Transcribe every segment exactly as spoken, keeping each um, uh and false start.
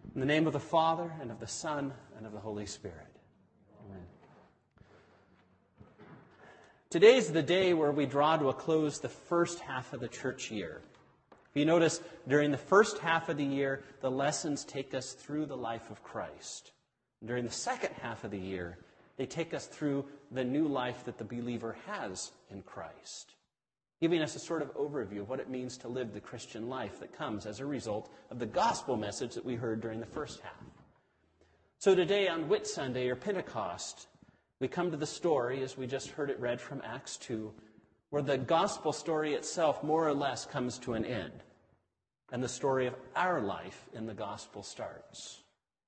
In the name of the Father, and of the Son, and of the Holy Spirit. Amen. Today is the day where we draw to a close the first half of the church year. If you notice, during the first half of the year, the lessons take us through the life of Christ. During the second half of the year, they take us through the new life that the believer has in Christ, giving us a sort of overview of what it means to live the Christian life that comes as a result of the gospel message that we heard during the first half. So today on Whit Sunday or Pentecost, we come to the story, as we just heard it read from Acts two, where the gospel story itself more or less comes to an end, and the story of our life in the gospel starts.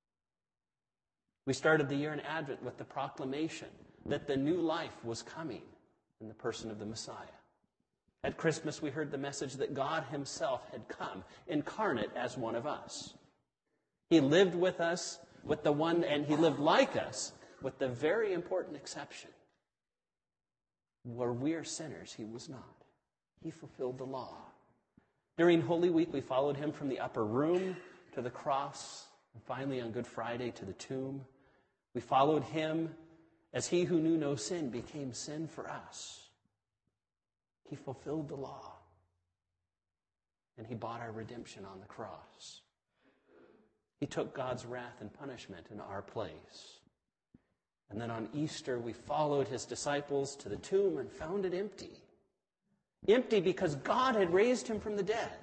We started the year in Advent with the proclamation that the new life was coming in the person of the Messiah. At Christmas, we heard the message that God himself had come, incarnate as one of us. He lived with us, with the one, and he lived like us, with the very important exception. Where we are sinners, he was not. He fulfilled the law. During Holy Week, we followed him from the upper room to the cross, and finally on Good Friday to the tomb. We followed him as he who knew no sin became sin for us. He fulfilled the law, and he bought our redemption on the cross. He took God's wrath and punishment in our place. And then on Easter, we followed his disciples to the tomb and found it empty. Empty because God had raised him from the dead.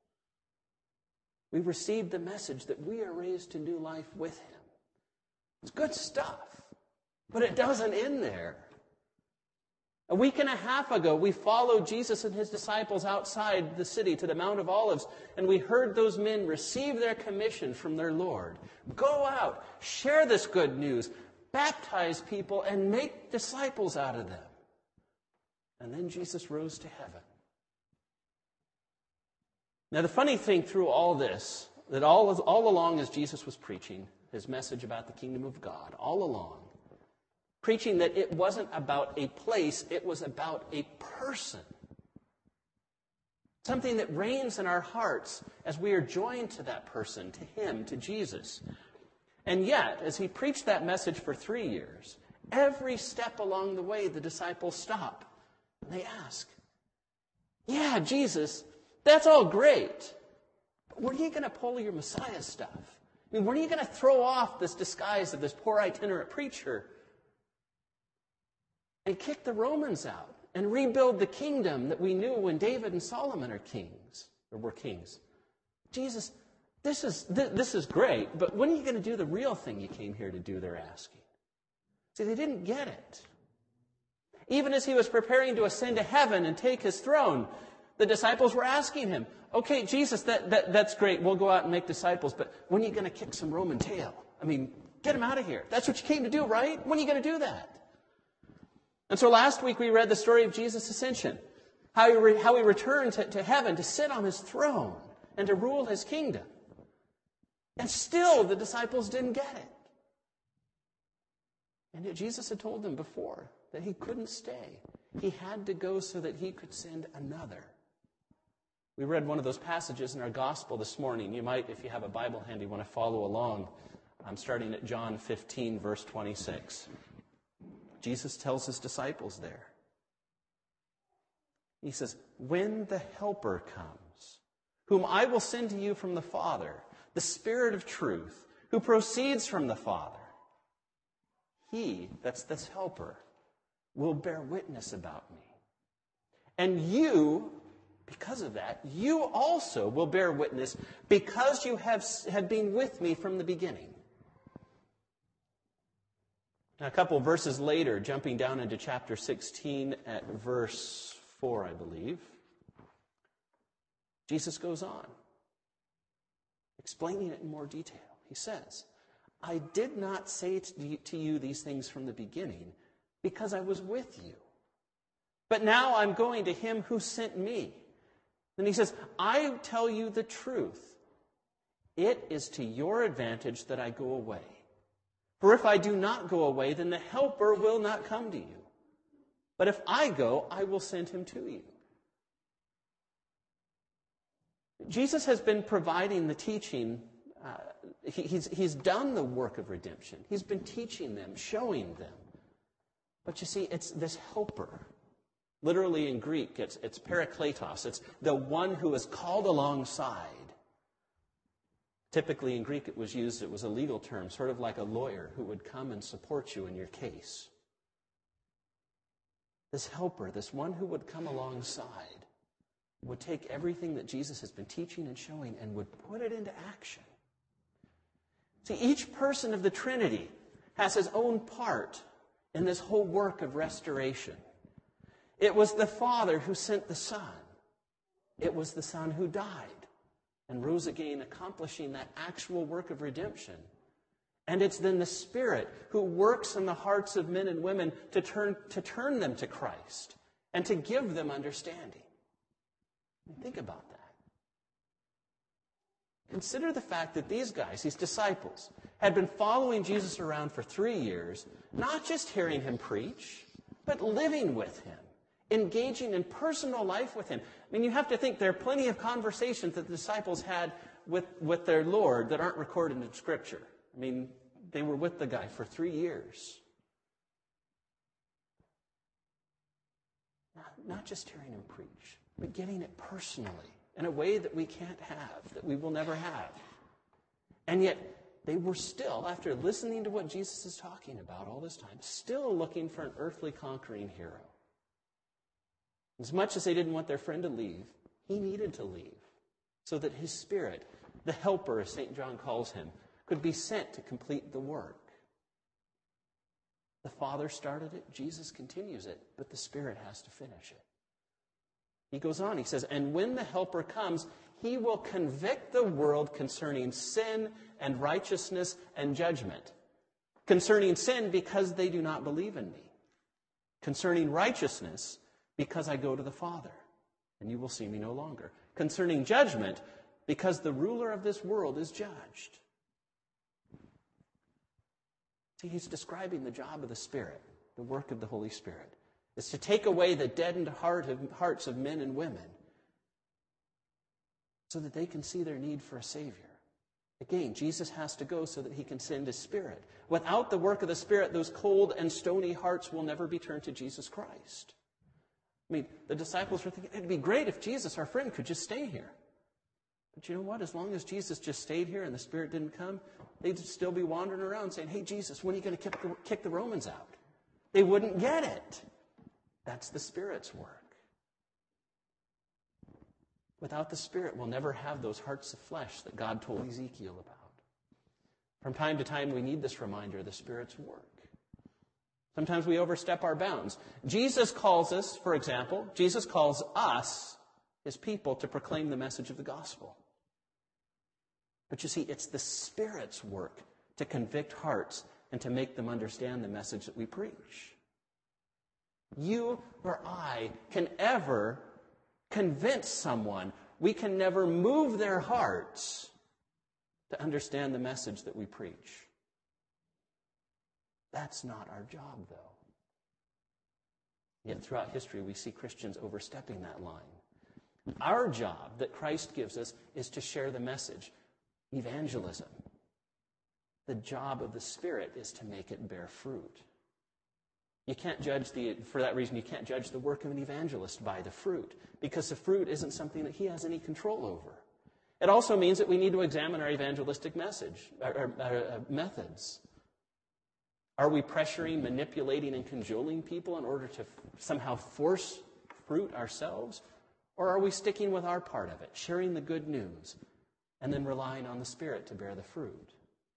We received the message that we are raised to new life with him. It's good stuff, but it doesn't end there. A week and a half ago, we followed Jesus and his disciples outside the city to the Mount of Olives, and we heard those men receive their commission from their Lord. Go out, share this good news, baptize people, and make disciples out of them. And then Jesus rose to heaven. Now, the funny thing through all this, that all, all along as Jesus was preaching his message about the kingdom of God, all along, preaching that it wasn't about a place, it was about a person. Something that reigns in our hearts as we are joined to that person, to him, to Jesus. And yet, as he preached that message for three years, every step along the way, the disciples stop and they ask, yeah, Jesus, that's all great, but when are you going to pull your Messiah stuff? I mean, when are you going to throw off this disguise of this poor itinerant preacher and kick the Romans out and rebuild the kingdom that we knew when David and Solomon are kings, or were kings? Jesus, this is, th- this is great, but when are you going to do the real thing you came here to do, they're asking. See, they didn't get it. Even as he was preparing to ascend to heaven and take his throne, the disciples were asking him, okay, Jesus, that, that, that's great. We'll go out and make disciples, but when are you going to kick some Roman tail? I mean, get him out of here. That's what you came to do, right? When are you going to do that? And so last week we read the story of Jesus' ascension, how he, re, how he returned to, to heaven to sit on his throne and to rule his kingdom. And still the disciples didn't get it. And yet Jesus had told them before that he couldn't stay. He had to go so that he could send another. We read one of those passages in our gospel this morning. You might, if you have a Bible handy, want to follow along. I'm starting at John fifteen, verse twenty-six. Jesus tells his disciples there. He says, when the Helper comes, whom I will send to you from the Father, the Spirit of truth, who proceeds from the Father, he, that's this Helper, will bear witness about me. And you, because of that, you also will bear witness because you have, have been with me from the beginning. Now, a couple of verses later, jumping down into chapter sixteen at verse four, I believe, Jesus goes on, explaining it in more detail. He says, I did not say to you these things from the beginning because I was with you. But now I'm going to him who sent me. And he says, I tell you the truth. It is to your advantage that I go away. For if I do not go away, then the Helper will not come to you. But if I go, I will send him to you. Jesus has been providing the teaching uh, He, he's, he's done the work of redemption. He's been teaching them, showing them. But you see, it's this helper. Literally in Greek, it's, it's parakletos. It's the one who is called alongside. Typically in Greek it was used, it was a legal term, sort of like a lawyer who would come and support you in your case. This helper, this one who would come alongside, would take everything that Jesus has been teaching and showing and would put it into action. See, each person of the Trinity has his own part in this whole work of restoration. It was the Father who sent the Son. It was the Son who died and rose again, accomplishing that actual work of redemption. And it's then the Spirit who works in the hearts of men and women to turn, to turn them to Christ and to give them understanding. Think about that. Consider the fact that these guys, these disciples, had been following Jesus around for three years, not just hearing him preach, but living with him, engaging in personal life with him. I mean, you have to think there are plenty of conversations that the disciples had with, with their Lord that aren't recorded in Scripture. I mean, they were with the guy for three years. Not, not just hearing him preach, but getting it personally in a way that we can't have, that we will never have. And yet, they were still, after listening to what Jesus is talking about all this time, still looking for an earthly conquering hero. As much as they didn't want their friend to leave, he needed to leave so that his Spirit, the helper, as Saint John calls him, could be sent to complete the work. The Father started it, Jesus continues it, but the Spirit has to finish it. He goes on, he says, and when the helper comes, he will convict the world concerning sin and righteousness and judgment. Concerning sin, because they do not believe in me. Concerning righteousness, because I go to the Father, and you will see me no longer. Concerning judgment, because the ruler of this world is judged. See, he's describing the job of the Spirit, the work of the Holy Spirit. It's to take away the deadened heart of, hearts of men and women so that they can see their need for a Savior. Again, Jesus has to go so that he can send his Spirit. Without the work of the Spirit, those cold and stony hearts will never be turned to Jesus Christ. I mean, the disciples were thinking, it'd be great if Jesus, our friend, could just stay here. But you know what? As long as Jesus just stayed here and the Spirit didn't come, they'd still be wandering around saying, hey, Jesus, when are you going to kick the, kick the Romans out? They wouldn't get it. That's the Spirit's work. Without the Spirit, we'll never have those hearts of flesh that God told Ezekiel about. From time to time, we need this reminder of the Spirit's work. Sometimes we overstep our bounds. Jesus calls us, for example, Jesus calls us, his people, to proclaim the message of the gospel. But you see, it's the Spirit's work to convict hearts and to make them understand the message that we preach. You or I can ever convince someone. We can never move their hearts to understand the message that we preach. That's not our job, though. Yet throughout history, we see Christians overstepping that line. Our job that Christ gives us is to share the message, evangelism. The job of the Spirit is to make it bear fruit. You can't judge the, for that reason, you can't judge the work of an evangelist by the fruit, because the fruit isn't something that he has any control over. It also means that we need to examine our evangelistic message, our, our, our methods. Are we pressuring, manipulating, and cajoling people in order to f- somehow force fruit ourselves? Or are we sticking with our part of it, sharing the good news, and then relying on the Spirit to bear the fruit?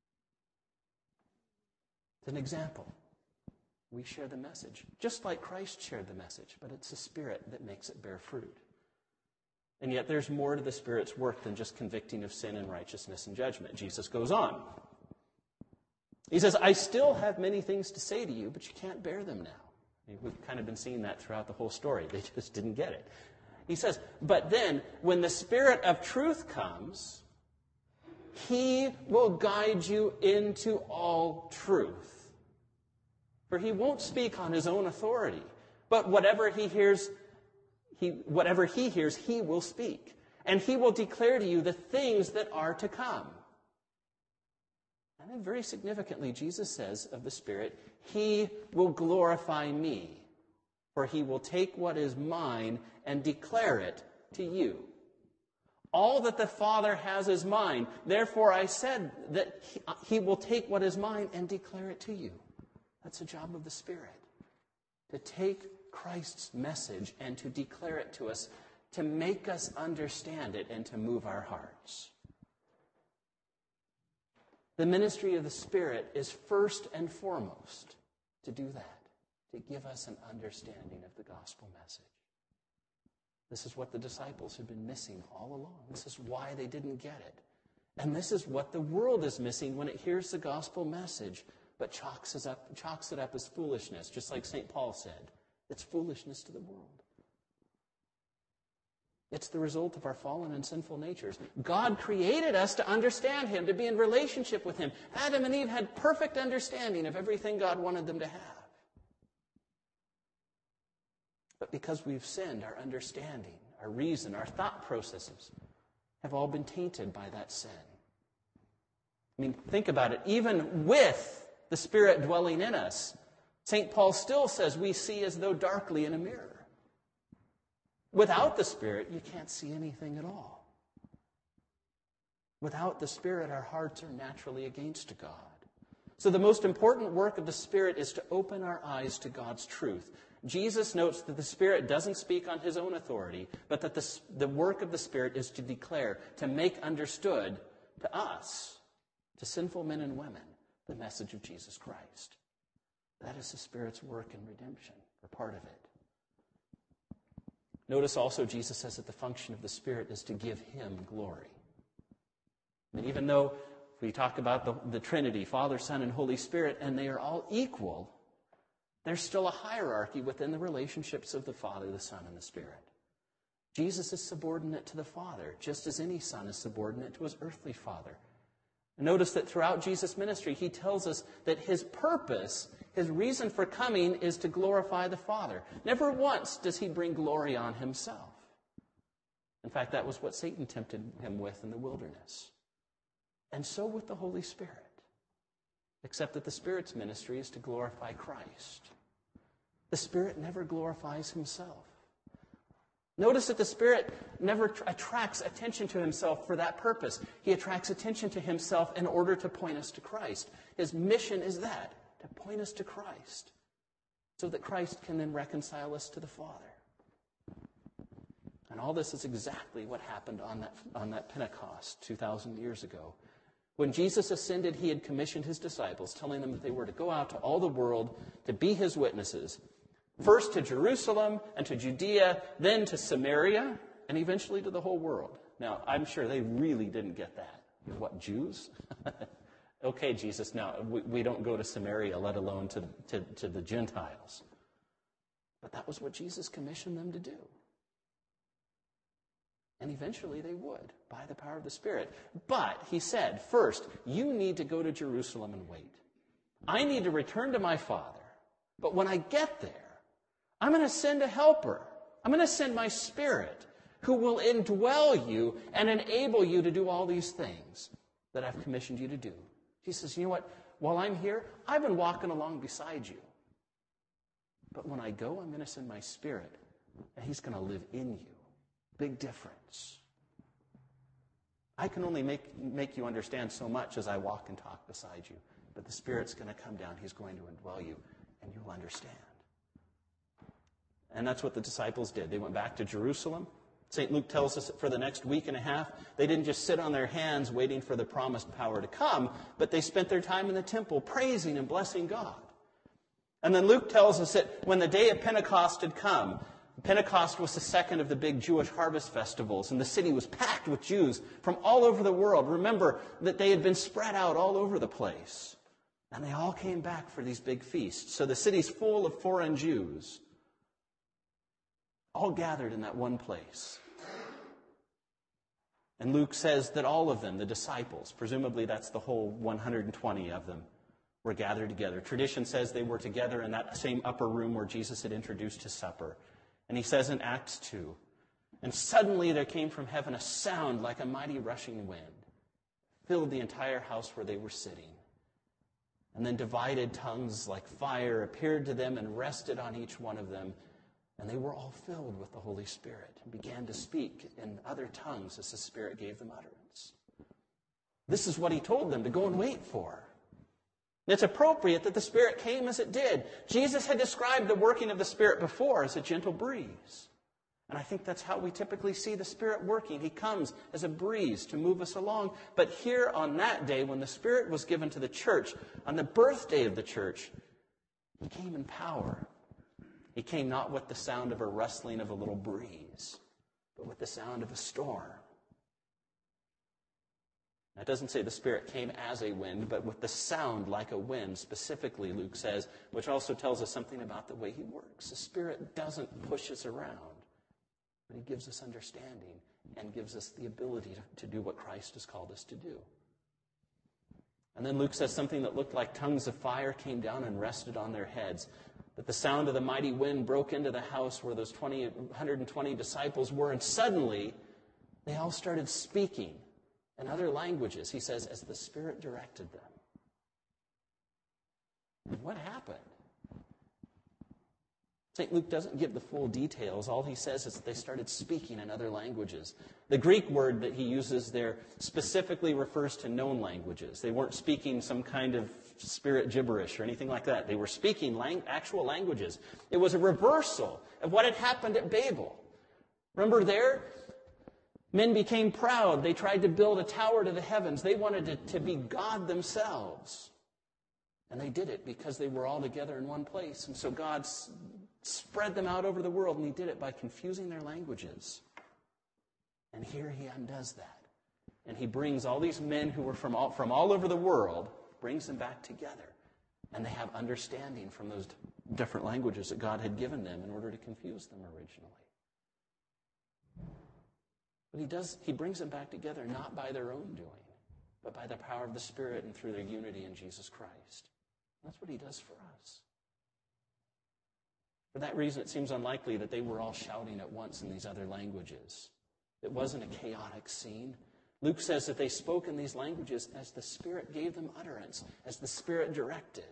It's an example. We share the message, just like Christ shared the message, but it's the Spirit that makes it bear fruit. And yet there's more to the Spirit's work than just convicting of sin and righteousness and judgment. Jesus goes on. He says, I still have many things to say to you, but you can't bear them now. I mean, we've kind of been seeing that throughout the whole story. They just didn't get it. He says, but then when the Spirit of truth comes, he will guide you into all truth. For he won't speak on his own authority, but whatever he hears, he, whatever he hears, he will speak. And he will declare to you the things that are to come. And then very significantly, Jesus says of the Spirit, he will glorify me, for he will take what is mine and declare it to you. All that the Father has is mine. Therefore, I said that he, he will take what is mine and declare it to you. That's the job of the Spirit, to take Christ's message and to declare it to us, to make us understand it and to move our hearts. The ministry of the Spirit is first and foremost to do that, to give us an understanding of the gospel message. This is what the disciples had been missing all along. This is why they didn't get it. And this is what the world is missing when it hears the gospel message, but chalks it up, chalks it up as foolishness, just like Saint Paul said. It's foolishness to the world. It's the result of our fallen and sinful natures. God created us to understand him, to be in relationship with him. Adam and Eve had perfect understanding of everything God wanted them to have. But because we've sinned, our understanding, our reason, our thought processes have all been tainted by that sin. I mean, think about it. Even with the Spirit dwelling in us, Saint Paul still says we see as though darkly in a mirror. Without the Spirit, you can't see anything at all. Without the Spirit, our hearts are naturally against God. So the most important work of the Spirit is to open our eyes to God's truth. Jesus notes that the Spirit doesn't speak on his own authority, but that the, the work of the Spirit is to declare, to make understood to us, to sinful men and women, the message of Jesus Christ. That is the Spirit's work in redemption, or part of it. Notice also Jesus says that the function of the Spirit is to give him glory. And even though we talk about the, the Trinity, Father, Son, and Holy Spirit, and they are all equal, there's still a hierarchy within the relationships of the Father, the Son, and the Spirit. Jesus is subordinate to the Father, just as any son is subordinate to his earthly father. And notice that throughout Jesus' ministry, he tells us that his purpose, his reason for coming, is to glorify the Father. Never once does he bring glory on himself. In fact, that was what Satan tempted him with in the wilderness. And so with the Holy Spirit. Except that the Spirit's ministry is to glorify Christ. The Spirit never glorifies himself. Notice that the Spirit never tr- attracts attention to himself for that purpose. He attracts attention to himself in order to point us to Christ. His mission is that, to point us to Christ, so that Christ can then reconcile us to the Father. And all this is exactly what happened on that, on that Pentecost two thousand years ago. When Jesus ascended, he had commissioned his disciples, telling them that they were to go out to all the world to be his witnesses. First to Jerusalem and to Judea, then to Samaria, and eventually to the whole world. Now, I'm sure they really didn't get that. What, Jews? Okay, Jesus, now, we, we don't go to Samaria, let alone to, to, to the Gentiles. But that was what Jesus commissioned them to do. And eventually they would, by the power of the Spirit. But, he said, first, you need to go to Jerusalem and wait. I need to return to my Father. But when I get there, I'm going to send a helper. I'm going to send my Spirit, who will indwell you and enable you to do all these things that I've commissioned you to do. He says, you know what? While I'm here, I've been walking along beside you. But when I go, I'm going to send my Spirit, and he's going to live in you. Big difference. I can only make, make you understand so much as I walk and talk beside you. But the Spirit's going to come down. He's going to indwell you, and you'll understand. And that's what the disciples did. They went back to Jerusalem. Saint Luke tells us that for the next week and a half, they didn't just sit on their hands waiting for the promised power to come, but they spent their time in the temple praising and blessing God. And then Luke tells us that when the day of Pentecost had come, Pentecost was the second of the big Jewish harvest festivals, and the city was packed with Jews from all over the world. Remember that they had been spread out all over the place, and they all came back for these big feasts. So the city's full of foreign Jews, all gathered in that one place. And Luke says that all of them, the disciples, presumably that's the whole one hundred twenty of them, were gathered together. Tradition says they were together in that same upper room where Jesus had introduced his supper. And he says in Acts two, and suddenly there came from heaven a sound like a mighty rushing wind, filled the entire house where they were sitting. And then divided tongues like fire appeared to them and rested on each one of them. And they were all filled with the Holy Spirit and began to speak in other tongues as the Spirit gave them utterance. This is what he told them to go and wait for. It's appropriate that the Spirit came as it did. Jesus had described the working of the Spirit before as a gentle breeze. And I think that's how we typically see the Spirit working. He comes as a breeze to move us along. But here on that day, when the Spirit was given to the church, on the birthday of the church, he came in power. He came not with the sound of a rustling of a little breeze, but with the sound of a storm. That doesn't say the Spirit came as a wind, but with the sound like a wind, specifically, Luke says, which also tells us something about the way he works. The Spirit doesn't push us around, but he gives us understanding and gives us the ability to, to do what Christ has called us to do. And then Luke says something that looked like tongues of fire came down and rested on their heads. That the sound of the mighty wind broke into the house where those twenty, one hundred twenty disciples were, and suddenly they all started speaking in other languages, he says, as the Spirit directed them. And what happened? Saint Luke doesn't give the full details. All he says is that they started speaking in other languages. The Greek word that he uses there specifically refers to known languages. They weren't speaking some kind of spirit gibberish or anything like that. They were speaking lang- actual languages. It was a reversal of what had happened at Babel. Remember there? Men became proud. They tried to build a tower to the heavens. They wanted to, to be God themselves. And they did it because they were all together in one place. And so God s- spread them out over the world, and he did it by confusing their languages. And here he undoes that. And he brings all these men who were from all, from all over the world, brings them back together. And they have understanding from those different languages that God had given them in order to confuse them originally. But he does, he brings them back together not by their own doing, but by the power of the Spirit and through their unity in Jesus Christ. That's what he does for us. For that reason, it seems unlikely that they were all shouting at once in these other languages. It wasn't a chaotic scene. Luke says that they spoke in these languages as the Spirit gave them utterance, as the Spirit directed.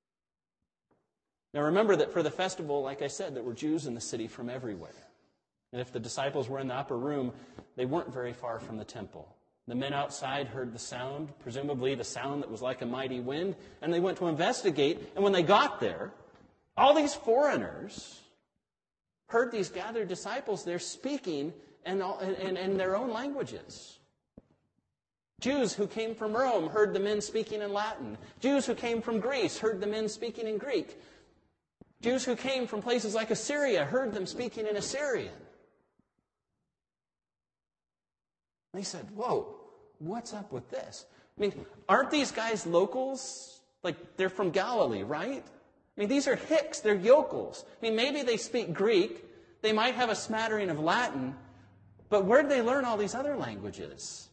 Now remember that for the festival, like I said, there were Jews in the city from everywhere. And if the disciples were in the upper room, they weren't very far from the temple. The men outside heard the sound, presumably the sound that was like a mighty wind, and they went to investigate. And when they got there, all these foreigners heard these gathered disciples there speaking in, all, in, in their own languages. Jews who came from Rome heard the men speaking in Latin. Jews who came from Greece heard the men speaking in Greek. Jews who came from places like Assyria heard them speaking in Assyrian. They said, whoa, what's up with this? I mean, aren't these guys locals? Like, they're from Galilee, right? I mean, these are Hicks, they're yokels. I mean, maybe they speak Greek, they might have a smattering of Latin, but where did they learn all these other languages?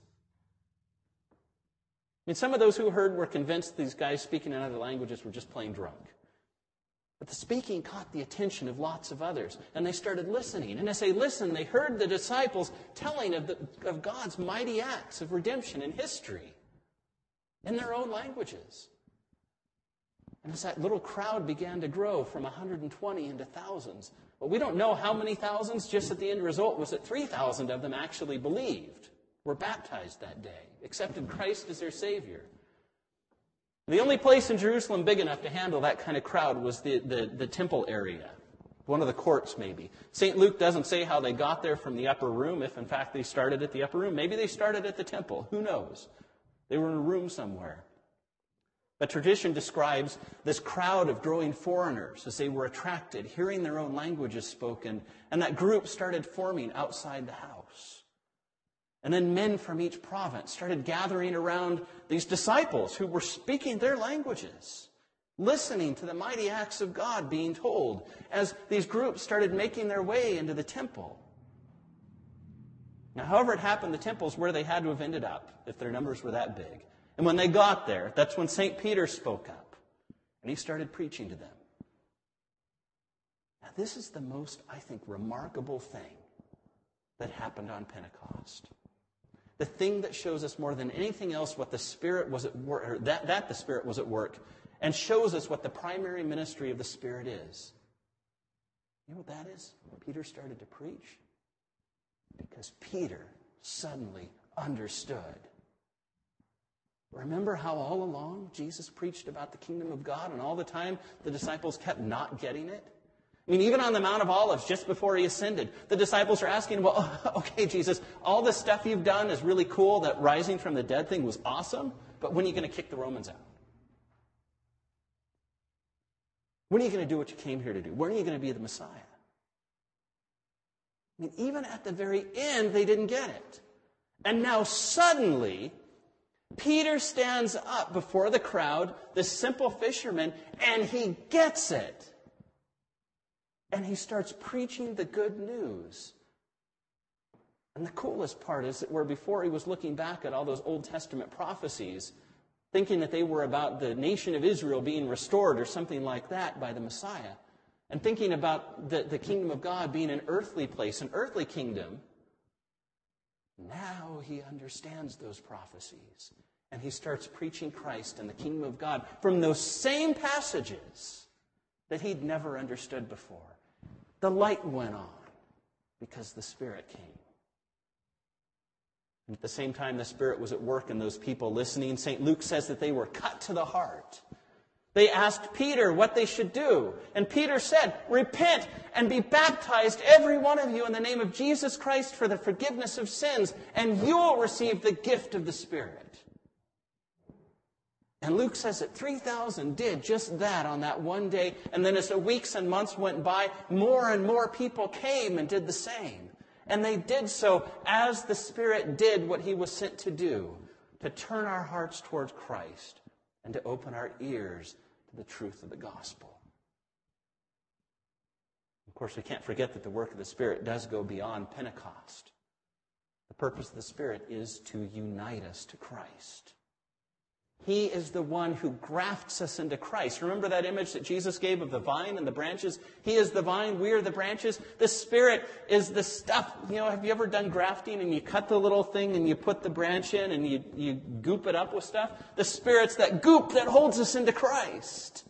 I mean, some of those who heard were convinced these guys speaking in other languages were just plain drunk. But the speaking caught the attention of lots of others, and they started listening. And as they listened, they heard the disciples telling of, the, of God's mighty acts of redemption in history in their own languages. And as that little crowd began to grow from one hundred twenty into thousands, well, we don't know how many thousands, just that the end result was that three thousand of them actually believed, were baptized that day, accepted Christ as their Savior. The only place in Jerusalem big enough to handle that kind of crowd was the, the, the temple area, one of the courts maybe. Saint Luke doesn't say how they got there from the upper room, if in fact they started at the upper room. Maybe they started at the temple. Who knows? They were in a room somewhere. But tradition describes this crowd of growing foreigners as they were attracted, hearing their own languages spoken, and that group started forming outside the house. And then men from each province started gathering around these disciples who were speaking their languages, listening to the mighty acts of God being told as these groups started making their way into the temple. Now, however it happened, the temple's where they had to have ended up if their numbers were that big. And when they got there, that's when Saint Peter spoke up, and he started preaching to them. Now, this is the most, I think, remarkable thing that happened on Pentecost. The thing that shows us more than anything else what the Spirit was at work, or that, that the Spirit was at work, and shows us what the primary ministry of the Spirit is. You know what that is? Peter started to preach because Peter suddenly understood. Remember how all along Jesus preached about the kingdom of God, and all the time the disciples kept not getting it? I mean, even on the Mount of Olives, just before he ascended, the disciples are asking, well, okay, Jesus, all the stuff you've done is really cool. That rising from the dead thing was awesome, but when are you going to kick the Romans out? When are you going to do what you came here to do? When are you going to be the Messiah? I mean, even at the very end, they didn't get it. And now suddenly, Peter stands up before the crowd, this simple fisherman, and he gets it. And he starts preaching the good news. And the coolest part is that where before he was looking back at all those Old Testament prophecies, thinking that they were about the nation of Israel being restored or something like that by the Messiah, and thinking about the, the kingdom of God being an earthly place, an earthly kingdom, now he understands those prophecies. And he starts preaching Christ and the kingdom of God from those same passages that he'd never understood before. The light went on because the Spirit came. And at the same time the Spirit was at work in those people listening, Saint Luke says that they were cut to the heart. They asked Peter what they should do. And Peter said, repent and be baptized, every one of you, in the name of Jesus Christ for the forgiveness of sins, and you will receive the gift of the Spirit. And Luke says that three thousand did just that on that one day. And then as the weeks and months went by, more and more people came and did the same. And they did so as the Spirit did what he was sent to do, to turn our hearts towards Christ and to open our ears to the truth of the gospel. Of course, we can't forget that the work of the Spirit does go beyond Pentecost. The purpose of the Spirit is to unite us to Christ. He is the one who grafts us into Christ. Remember that image that Jesus gave of the vine and the branches? He is the vine, we are the branches. The Spirit is the stuff. You know, have you ever done grafting and you cut the little thing and you put the branch in and you, you goop it up with stuff? The Spirit's that goop that holds us into Christ.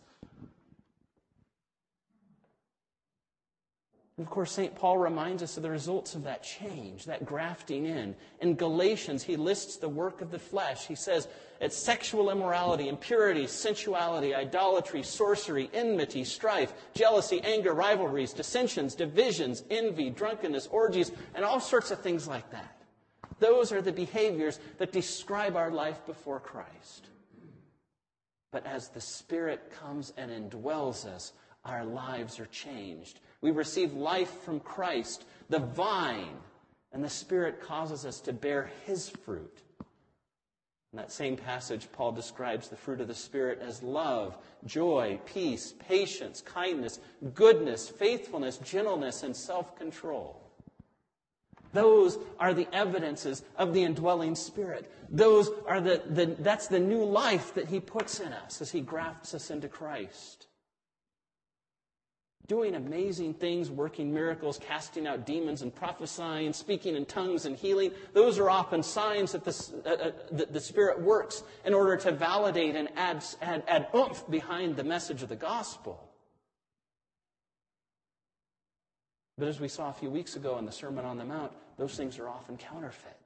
And of course, Saint Paul reminds us of the results of that change, that grafting in. In Galatians, he lists the work of the flesh. He says it's sexual immorality, impurity, sensuality, idolatry, sorcery, enmity, strife, jealousy, anger, rivalries, dissensions, divisions, envy, drunkenness, orgies, and all sorts of things like that. Those are the behaviors that describe our life before Christ. But as the Spirit comes and indwells us, our lives are changed. We receive life from Christ, the vine, and the Spirit causes us to bear His fruit. In that same passage, Paul describes the fruit of the Spirit as love, joy, peace, patience, kindness, goodness, faithfulness, gentleness, and self-control. Those are the evidences of the indwelling Spirit. Those are the, the that's the new life that He puts in us as He grafts us into Christ. Doing amazing things, working miracles, casting out demons and prophesying, speaking in tongues and healing. Those are often signs that the, uh, that the Spirit works in order to validate and add, add, add oomph behind the message of the gospel. But as we saw a few weeks ago in the Sermon on the Mount, those things are often counterfeit.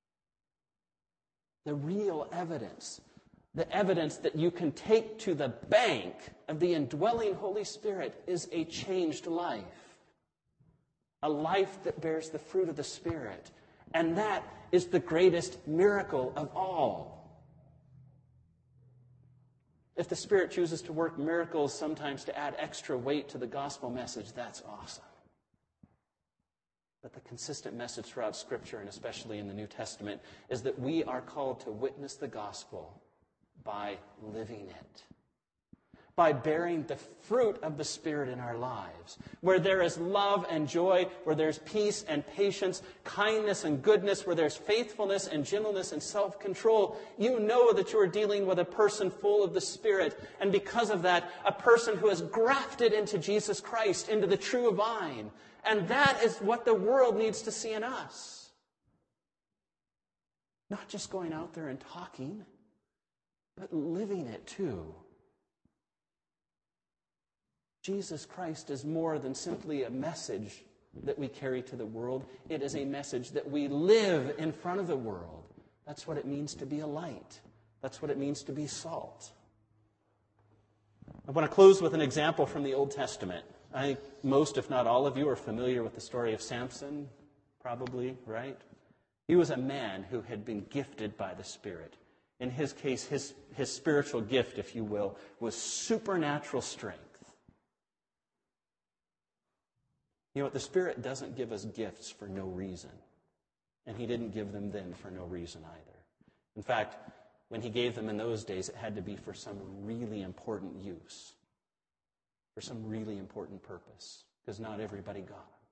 The real evidence, the evidence that you can take to the bank of the indwelling Holy Spirit is a changed life. A life that bears the fruit of the Spirit. And that is the greatest miracle of all. If the Spirit chooses to work miracles sometimes to add extra weight to the gospel message, that's awesome. But the consistent message throughout Scripture, and especially in the New Testament, is that we are called to witness the gospel by living it, by bearing the fruit of the Spirit in our lives. Where there is love and joy, where there's peace and patience, kindness and goodness, where there's faithfulness and gentleness and self-control, you know that you are dealing with a person full of the Spirit. And because of that, a person who is grafted into Jesus Christ, into the true vine. And that is what the world needs to see in us. Not just going out there and talking, but living it too. Jesus Christ is more than simply a message that we carry to the world. It is a message that we live in front of the world. That's what it means to be a light. That's what it means to be salt. I want to close with an example from the Old Testament. I think most, if not all of you, are familiar with the story of Samson, probably, right? He was a man who had been gifted by the Spirit. In his case, his, his spiritual gift, if you will, was supernatural strength. You know what? The Spirit doesn't give us gifts for no reason. And he didn't give them then for no reason either. In fact, when he gave them in those days, it had to be for some really important use, for some really important purpose, because not everybody got them.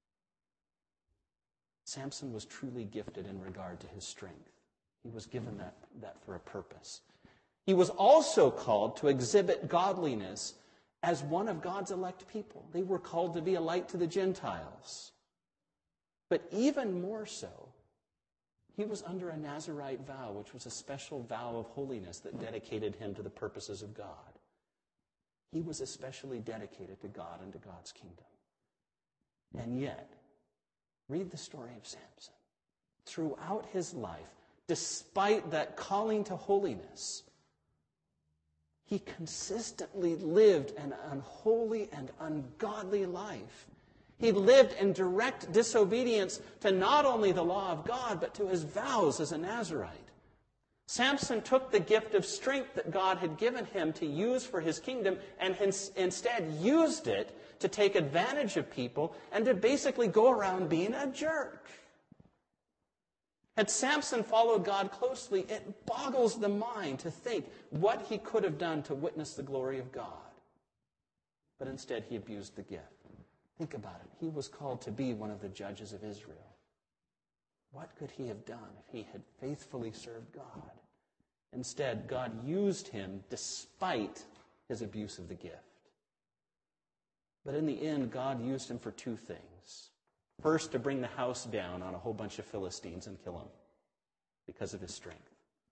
Samson was truly gifted in regard to his strength. He was given that, that for a purpose. He was also called to exhibit godliness as one of God's elect people. They were called to be a light to the Gentiles. But even more so, he was under a Nazirite vow, which was a special vow of holiness that dedicated him to the purposes of God. He was especially dedicated to God and to God's kingdom. And yet, read the story of Samson. Throughout his life, despite that calling to holiness, he consistently lived an unholy and ungodly life. He lived in direct disobedience to not only the law of God, but to his vows as a Nazirite. Samson took the gift of strength that God had given him to use for his kingdom and instead used it to take advantage of people and to basically go around being a jerk. Had Samson followed God closely, it boggles the mind to think what he could have done to witness the glory of God. But instead, he abused the gift. Think about it. He was called to be one of the judges of Israel. What could he have done if he had faithfully served God? Instead, God used him despite his abuse of the gift. But in the end, God used him for two things. First, to bring the house down on a whole bunch of Philistines and kill them because of his strength.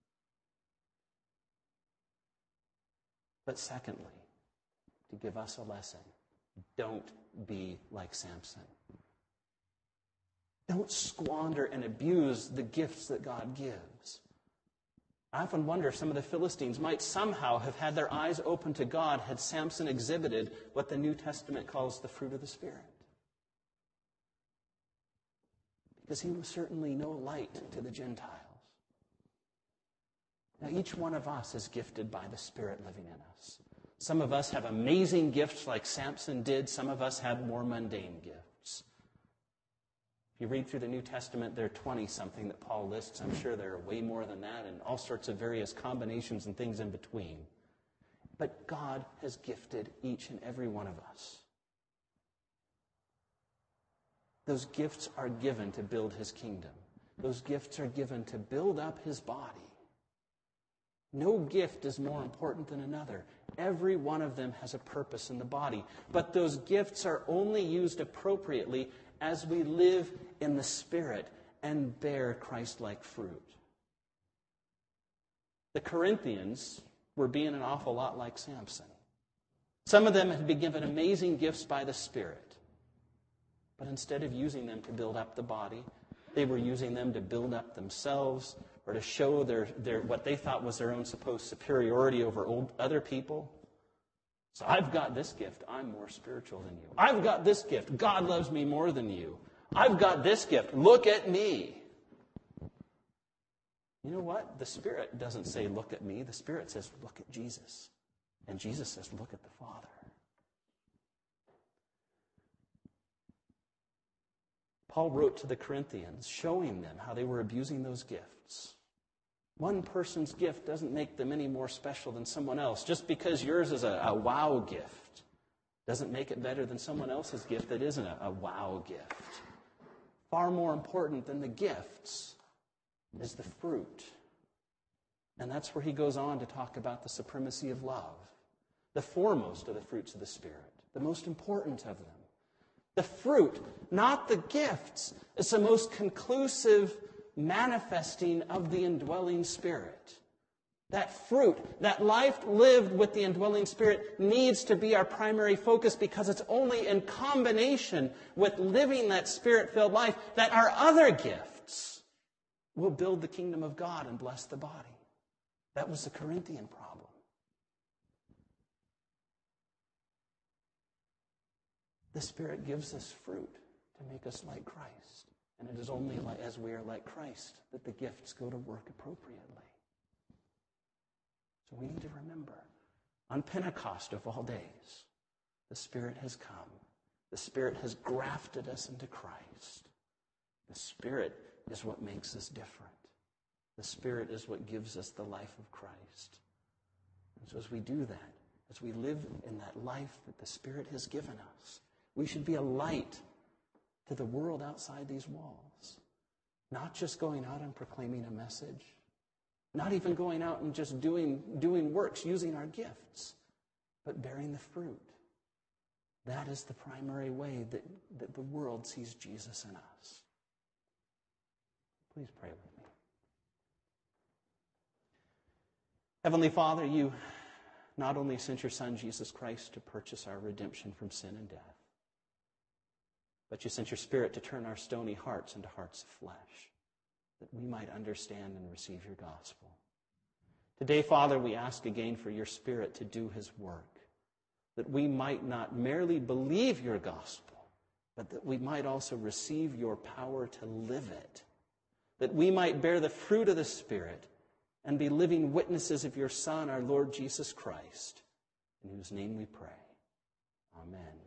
But secondly, to give us a lesson. Don't be like Samson. Don't squander and abuse the gifts that God gives. I often wonder if some of the Philistines might somehow have had their eyes open to God had Samson exhibited what the New Testament calls the fruit of the Spirit. Because he was certainly no light to the Gentiles. Now, each one of us is gifted by the Spirit living in us. Some of us have amazing gifts like Samson did. Some of us have more mundane gifts. If you read through the New Testament, there are twenty-something that Paul lists. I'm sure there are way more than that, and all sorts of various combinations and things in between. But God has gifted each and every one of us. Those gifts are given to build his kingdom. Those gifts are given to build up his body. No gift is more important than another. Every one of them has a purpose in the body. But those gifts are only used appropriately as we live in the Spirit and bear Christ-like fruit. The Corinthians were being an awful lot like Samson. Some of them had been given amazing gifts by the Spirit. But instead of using them to build up the body, they were using them to build up themselves or to show their, their what they thought was their own supposed superiority over old, other people. So I've got this gift. I'm more spiritual than you. I've got this gift. God loves me more than you. I've got this gift. Look at me. You know what? The Spirit doesn't say, look at me. The Spirit says, look at Jesus. And Jesus says, look at the Father. Paul wrote to the Corinthians, showing them how they were abusing those gifts. One person's gift doesn't make them any more special than someone else. Just because yours is a, a wow gift doesn't make it better than someone else's gift that isn't a, a wow gift. Far more important than the gifts is the fruit. And that's where he goes on to talk about the supremacy of love. The foremost of the fruits of the Spirit. The most important of them. The fruit, not the gifts, is the most conclusive manifesting of the indwelling Spirit. That fruit, that life lived with the indwelling Spirit needs to be our primary focus, because it's only in combination with living that Spirit-filled life that our other gifts will build the kingdom of God and bless the body. That was the Corinthian problem. The Spirit gives us fruit to make us like Christ. And it is only like, as we are like Christ that the gifts go to work appropriately. So we need to remember, on Pentecost of all days, the Spirit has come. The Spirit has grafted us into Christ. The Spirit is what makes us different. The Spirit is what gives us the life of Christ. And so as we do that, as we live in that life that the Spirit has given us, we should be a light to the world outside these walls. Not just going out and proclaiming a message, not even going out and just doing, doing works, using our gifts, but bearing the fruit. That is the primary way that, that the world sees Jesus in us. Please pray with me. Heavenly Father, you not only sent your Son, Jesus Christ, to purchase our redemption from sin and death, but you sent your Spirit to turn our stony hearts into hearts of flesh, that we might understand and receive your gospel. Today, Father, we ask again for your Spirit to do his work, that we might not merely believe your gospel, but that we might also receive your power to live it, that we might bear the fruit of the Spirit and be living witnesses of your Son, our Lord Jesus Christ, in whose name we pray. Amen.